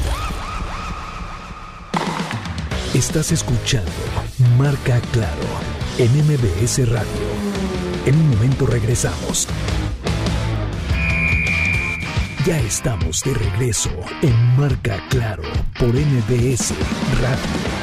Estás escuchando Marca Claro en MBS Radio. En un momento regresamos. Ya estamos de regreso en Marca Claro por MBS Radio.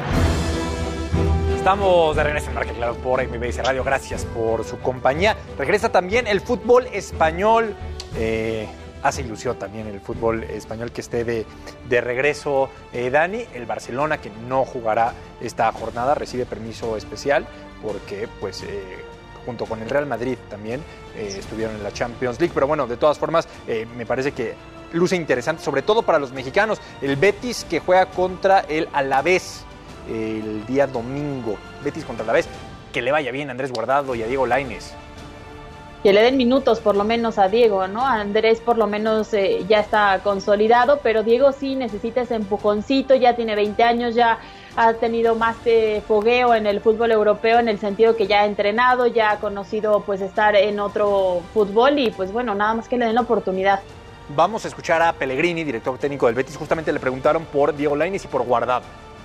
Estamos de regreso en Marca Claro por MBS Radio. Gracias por su compañía. Regresa también el fútbol español. Hace ilusión también el fútbol español que esté de regreso. Dani, el Barcelona, que no jugará esta jornada, recibe permiso especial porque, pues, junto con el Real Madrid también estuvieron en la Champions League. Pero bueno, de todas formas, me parece que luce interesante, sobre todo para los mexicanos. El Betis, que juega contra el Alavés el día domingo. Betis contra Alavés. Que le vaya bien a Andrés Guardado y a Diego Lainez. Que le den minutos por lo menos a Diego, ¿no? Andrés por lo menos ya está consolidado, pero Diego sí necesita ese empujoncito, ya tiene 20 años, ya ha tenido más fogueo en el fútbol europeo, en el sentido que ya ha entrenado, ya ha conocido pues estar en otro fútbol y pues bueno, nada más que le den la oportunidad. Vamos a escuchar a Pellegrini, director técnico del Betis. Justamente le preguntaron por Diego Lainez y por Guardado.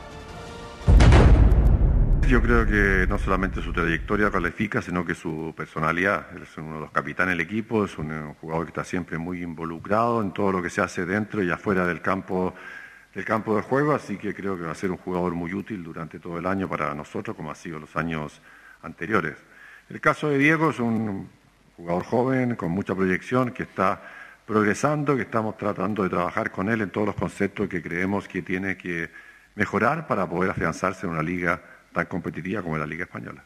Yo creo que no solamente su trayectoria califica, sino que su personalidad. Él es uno de los capitanes del equipo, es un jugador que está siempre muy involucrado en todo lo que se hace dentro y afuera del campo de juego, así que creo que va a ser un jugador muy útil durante todo el año para nosotros, como ha sido los años anteriores. El caso de Diego es un jugador joven, con mucha proyección, que está progresando, que estamos tratando de trabajar con él en todos los conceptos que creemos que tiene que mejorar para poder afianzarse en una liga tan competitiva como la Liga Española.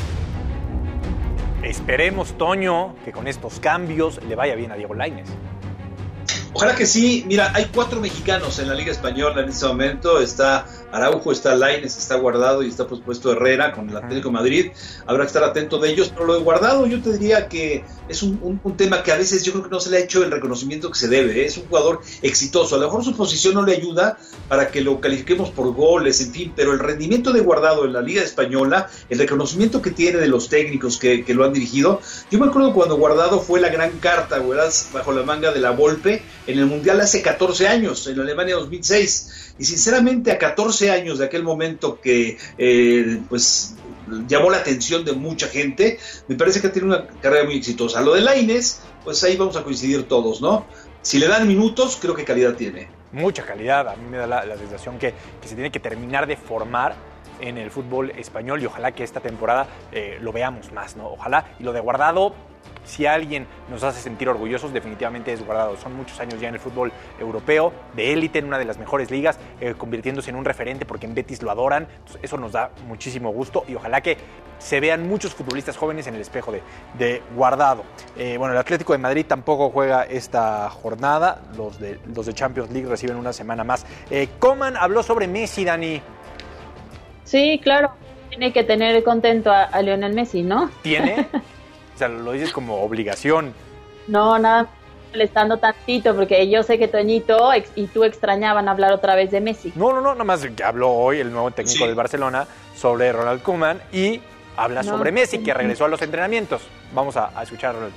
Esperemos, Toño, que con estos cambios le vaya bien a Diego Lainez. Ojalá que sí. Mira, hay 4 mexicanos en la Liga Española en este momento. Está Araujo, está Lainez, está Guardado y está por supuesto Herrera con el Atlético de Madrid. Habrá que estar atento de ellos. Pero lo de Guardado yo te diría que es un tema que a veces yo creo que no se le ha hecho el reconocimiento que se debe. Es un jugador exitoso. A lo mejor su posición no le ayuda para que lo califiquemos por goles, en fin. Pero el rendimiento de Guardado en la Liga Española, el reconocimiento que tiene de los técnicos que lo han dirigido. Yo me acuerdo cuando Guardado fue la gran carta, ¿verdad?, bajo la manga de la Volpe en el Mundial hace 14 años, en Alemania 2006, y sinceramente a 14 años de aquel momento que pues llamó la atención de mucha gente, me parece que tiene una carrera muy exitosa. Lo de Lainez, pues ahí vamos a coincidir todos, ¿no? Si le dan minutos, creo que calidad tiene. Mucha calidad, a mí me da la sensación que se tiene que terminar de formar en el fútbol español y ojalá que esta temporada lo veamos más, ¿no? Ojalá. Y lo de Guardado, si alguien nos hace sentir orgullosos, definitivamente es Guardado. Son muchos años ya en el fútbol europeo, de élite, en una de las mejores ligas, convirtiéndose en un referente porque en Betis lo adoran. Entonces, eso nos da muchísimo gusto y ojalá que se vean muchos futbolistas jóvenes en el espejo de Guardado. Bueno, el Atlético de Madrid tampoco juega esta jornada. Los de Champions League reciben una semana más. Koeman habló sobre Messi, Dani. Sí, claro. Tiene que tener contento a Lionel Messi, ¿no? ¿Tiene? O sea, lo dices como obligación. No, nada, molestando tantito, porque yo sé que Toñito y tú extrañaban hablar otra vez de Messi. No, nada más que habló hoy el nuevo técnico del Barcelona sobre Ronald Koeman y habla sobre Messi, que regresó a los entrenamientos. Vamos a escuchar a Ronald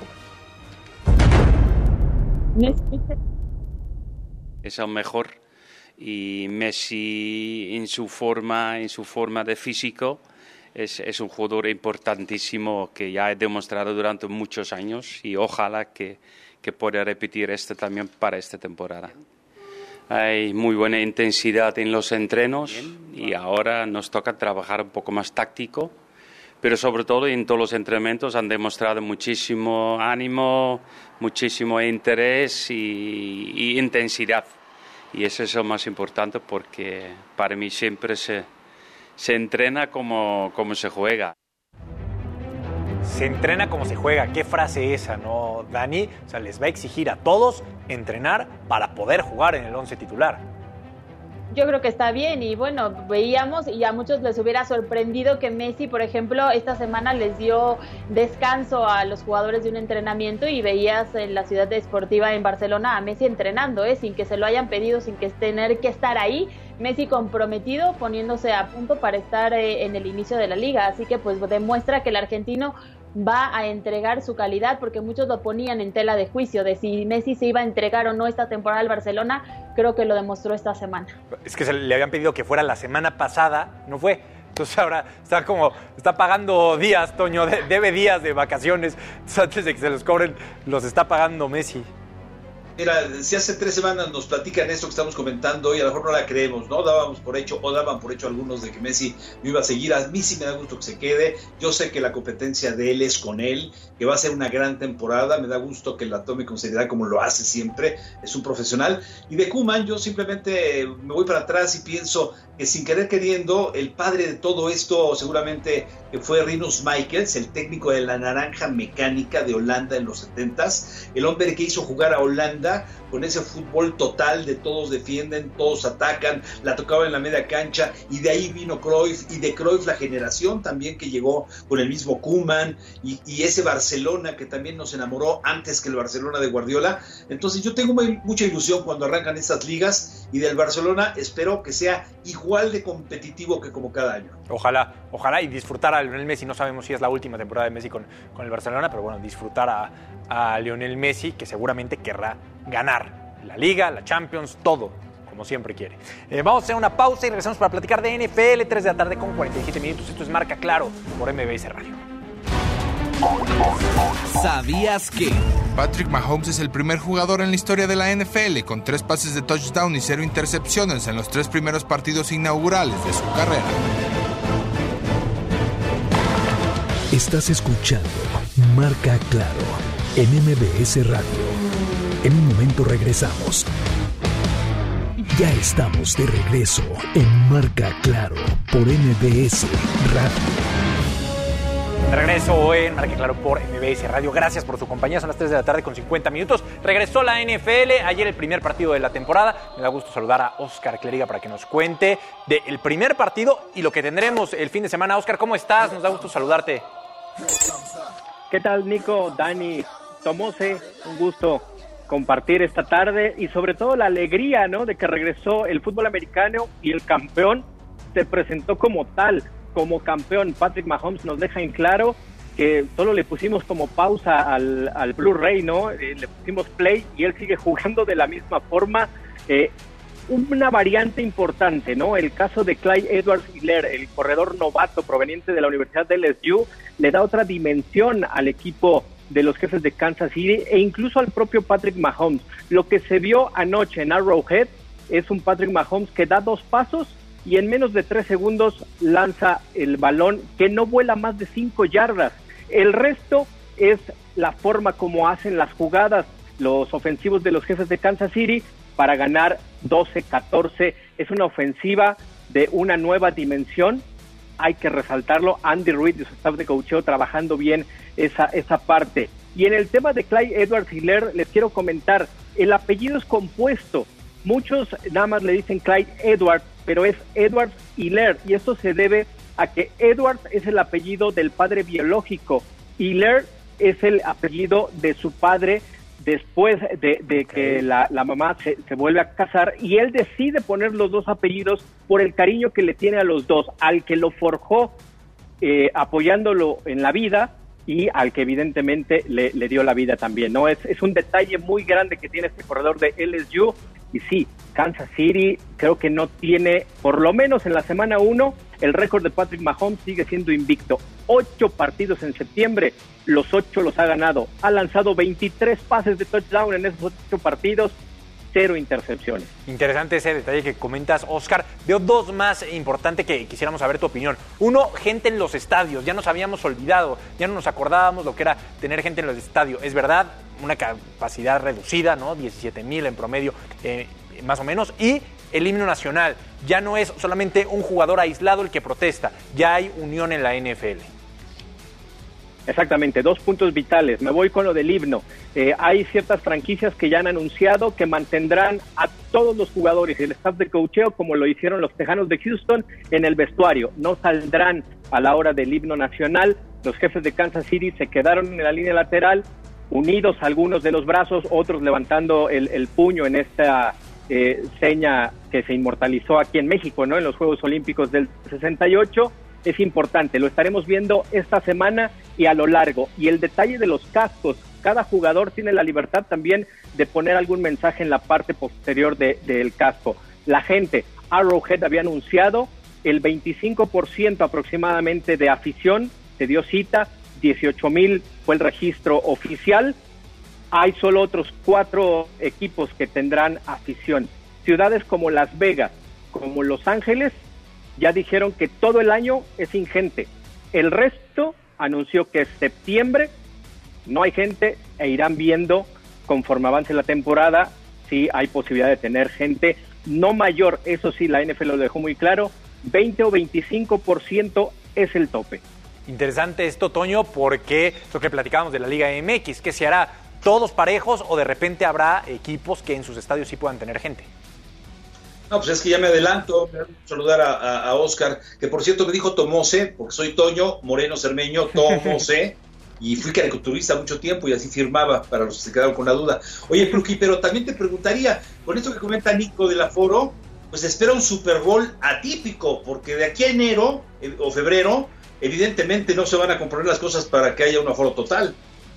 Koeman. Es el mejor y Messi en su forma de físico es un jugador importantísimo que ya he demostrado durante muchos años y ojalá que pueda repetir esto también para esta temporada. Hay muy buena intensidad en los entrenos y ahora nos toca trabajar un poco más táctico, pero sobre todo en todos los entrenamientos han demostrado muchísimo ánimo, muchísimo interés y intensidad. Y eso es lo más importante porque para mí siempre se entrena como se juega. Se entrena como se juega. ¿Qué frase esa, no, Dani? O sea, les va a exigir a todos entrenar para poder jugar en el 11 titular. Yo creo que está bien y bueno, veíamos y a muchos les hubiera sorprendido que Messi, por ejemplo, esta semana les dio descanso a los jugadores de un entrenamiento y veías en la ciudad deportiva en Barcelona a Messi entrenando, sin que se lo hayan pedido, sin que tener que estar ahí. Messi comprometido, poniéndose a punto para estar en el inicio de la liga, así que pues demuestra que el argentino va a entregar su calidad, porque muchos lo ponían en tela de juicio de si Messi se iba a entregar o no esta temporada al Barcelona. Creo que lo demostró esta semana. Es que le habían pedido que fuera la semana pasada, no fue. Entonces ahora está pagando días, Toño, debe días de vacaciones. Entonces antes de que se los cobren, los está pagando Messi. Mira, si hace 3 semanas nos platican esto que estamos comentando y a lo mejor no la creemos, ¿no? Daban por hecho algunos de que Messi no iba a seguir. A mí sí me da gusto que se quede. Yo sé que la competencia de él es con él, que va a ser una gran temporada. Me da gusto que la tome con seriedad como lo hace siempre. Es un profesional. Y de Koeman yo simplemente me voy para atrás y pienso que sin querer queriendo, el padre de todo esto seguramente fue Rinus Michels, el técnico de la naranja mecánica de Holanda en los 70s, el hombre que hizo jugar a Holanda con ese fútbol total de todos defienden, todos atacan, la tocaba en la media cancha, y de ahí vino Cruyff, y de Cruyff la generación también que llegó con el mismo Koeman, y ese Barcelona que también nos enamoró antes que el Barcelona de Guardiola. Entonces yo tengo mucha ilusión cuando arrancan estas ligas, y del Barcelona espero que sea igual de competitivo que como cada año. Ojalá y disfrutar a Lionel Messi. No sabemos si es la última temporada de Messi con el Barcelona, pero bueno, disfrutar a Lionel Messi, que seguramente querrá ganar la Liga, la Champions, todo, como siempre quiere. Vamos a hacer una pausa y regresamos para platicar de NFL, 3 de la tarde con 47 minutos. Esto es Marca Claro por MBS Radio. ¿Sabías que? Patrick Mahomes es el primer jugador en la historia de la NFL con 3 pases de touchdown y 0 intercepciones en los 3 primeros partidos inaugurales de su carrera. Estás escuchando Marca Claro en MBS Radio. En un momento regresamos. Ya estamos de regreso en Marca Claro por MBS Radio. De regreso en Marca Claro por MBS Radio. Gracias por su compañía. Son las 3 de la tarde con 50 minutos. Regresó la NFL. Ayer el primer partido de la temporada. Me da gusto saludar a Oscar Clériga para que nos cuente del primer partido y lo que tendremos el fin de semana. Oscar, ¿cómo estás? Nos da gusto saludarte. ¿Qué tal, Nico, Dani, Tomose? Un gusto compartir esta tarde y sobre todo la alegría, ¿no?, de que regresó el fútbol americano y el campeón se presentó como tal, como campeón. Patrick Mahomes nos deja en claro que solo le pusimos como pausa al Blu-ray, ¿no? Le pusimos play y él sigue jugando de la misma forma. Una variante importante, ¿no? El caso de Clyde Edwards-Helaire, el corredor novato proveniente de la Universidad de LSU, le da otra dimensión al equipo de los Jefes de Kansas City e incluso al propio Patrick Mahomes. Lo que se vio anoche en Arrowhead es un Patrick Mahomes que da 2 pasos y en menos de 3 segundos lanza el balón que no vuela más de 5 yardas. El resto es la forma como hacen las jugadas los ofensivos de los Jefes de Kansas City para ganar 12-14. Es una ofensiva de una nueva dimensión. Hay que resaltarlo. Andy Reid y su staff de coacheo trabajando bien esa parte. Y en el tema de Clyde Edwards-Helaire les quiero comentar, el apellido es compuesto. Muchos nada más le dicen Clyde Edwards, pero es Edwards-Helaire, y esto se debe a que Edwards es el apellido del padre biológico, Helaire es el apellido de su padre después de que la mamá se vuelve a casar, y él decide poner los 2 apellidos por el cariño que le tiene a los 2, al que lo forjó apoyándolo en la vida y al que evidentemente le dio la vida también, ¿no? Es un detalle muy grande que tiene este corredor de LSU. Y sí, Kansas City creo que no tiene, por lo menos en la semana 1, el récord de Patrick Mahomes sigue siendo invicto. 8 partidos en septiembre, los 8 los ha ganado. Ha lanzado 23 pases de touchdown en esos 8 partidos, 0 intercepciones. Interesante ese detalle que comentas, Oscar. Veo 2 más importantes que quisiéramos saber tu opinión. 1, gente en los estadios. Ya nos habíamos olvidado, ya no nos acordábamos lo que era tener gente en los estadios. Es verdad, una capacidad reducida, ¿no? 17,000 en promedio, más o menos. Y el himno nacional. Ya no es solamente un jugador aislado el que protesta. Ya hay unión en la NFL. Exactamente, 2 puntos vitales. Me voy con lo del himno. Hay ciertas franquicias que ya han anunciado que mantendrán a todos los jugadores y el staff de coacheo, como lo hicieron los Tejanos de Houston, en el vestuario. No saldrán a la hora del himno nacional. Los Jefes de Kansas City se quedaron en la línea lateral, unidos algunos de los brazos, otros levantando el puño en esta seña que se inmortalizó aquí en México, ¿no? En los Juegos Olímpicos del 68. Es importante, lo estaremos viendo esta semana y a lo largo. Y el detalle de los cascos, cada jugador tiene la libertad también de poner algún mensaje en la parte posterior del casco. La gente, Arrowhead había anunciado el 25% aproximadamente de afición, se dio cita, 18,000 fue el registro oficial. Hay solo otros 4 equipos que tendrán afición. Ciudades como Las Vegas, como Los Ángeles, ya dijeron que todo el año es sin gente. El resto anunció que septiembre no hay gente e irán viendo conforme avance la temporada si hay posibilidad de tener gente no mayor. Eso sí, la NFL lo dejó muy claro, 20 o 25% es el tope. Interesante esto, Toño, porque lo que platicábamos de la Liga MX, que se hará todos parejos o de repente habrá equipos que en sus estadios sí puedan tener gente. No, pues es que ya me adelanto, me voy a saludar a Oscar, que por cierto me dijo Tomose, porque soy Toño Moreno Cermeño, Tomose, y fui caricaturista mucho tiempo y así firmaba para los que se quedaron con la duda. Oye, Pluqui, pero también te preguntaría, con esto que comenta Nico del aforo, pues espera un Super Bowl atípico, porque de aquí a enero o febrero, evidentemente no se van a componer las cosas para que haya un aforo total.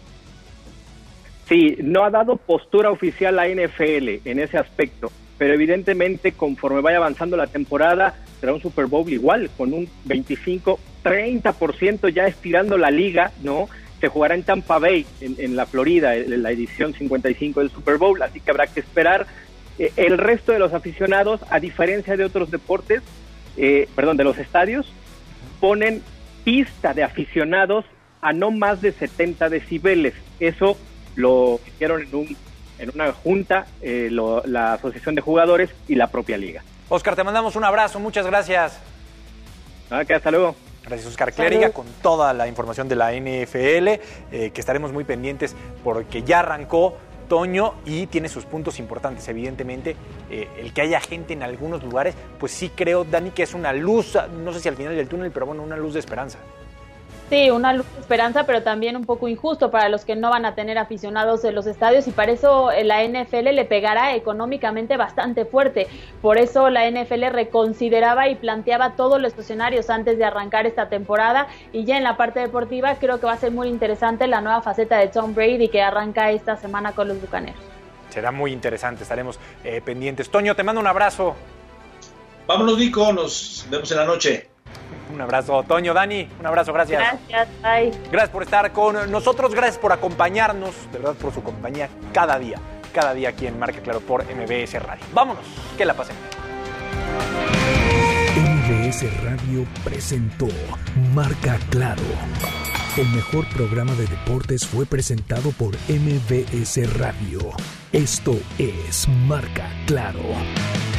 Sí, no ha dado postura oficial la NFL en ese aspecto, pero evidentemente conforme vaya avanzando la temporada será un Super Bowl igual, con un 25-30% ya estirando la liga, ¿no? Se jugará en Tampa Bay, en la Florida, en la edición 55 del Super Bowl, así que habrá que esperar. El resto de los aficionados, a diferencia de otros deportes, de los estadios, ponen pista de aficionados a no más de 70 decibeles. Eso lo hicieron en una junta, la Asociación de Jugadores y la propia liga. Oscar, te mandamos un abrazo, muchas gracias. Hasta luego. Gracias, Oscar Clériga, con toda la información de la NFL, que estaremos muy pendientes porque ya arrancó Toño y tiene sus puntos importantes, evidentemente. El que haya gente en algunos lugares, pues sí creo, Dani, que es una luz, no sé si al final del túnel, pero bueno, una luz de esperanza. Sí, una luz de esperanza, pero también un poco injusto para los que no van a tener aficionados en los estadios, y para eso la NFL le pegará económicamente bastante fuerte. Por eso la NFL reconsideraba y planteaba todos los escenarios antes de arrancar esta temporada, y ya en la parte deportiva creo que va a ser muy interesante la nueva faceta de Tom Brady que arranca esta semana con los Bucaneros. Será muy interesante, estaremos pendientes. Toño, te mando un abrazo. Vámonos, Nico, nos vemos en la noche. Un abrazo, Toño. Dani, un abrazo, gracias. Gracias, bye. Gracias por estar con nosotros, gracias por acompañarnos, de verdad por su compañía cada día aquí en Marca Claro por MBS Radio. Vámonos, que la pasen. MBS Radio presentó Marca Claro. El mejor programa de deportes fue presentado por MBS Radio. Esto es Marca Claro.